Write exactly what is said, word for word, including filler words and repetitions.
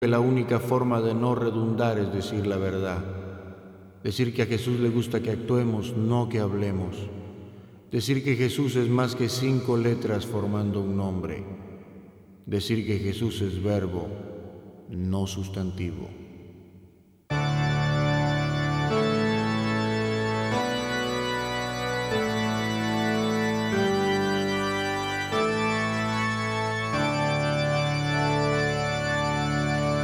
que la única forma de no redundar es decir la verdad. Decir que a Jesús le gusta que actuemos, no que hablemos. Decir que Jesús es más que cinco letras formando un nombre. Decir que Jesús es verbo, no sustantivo.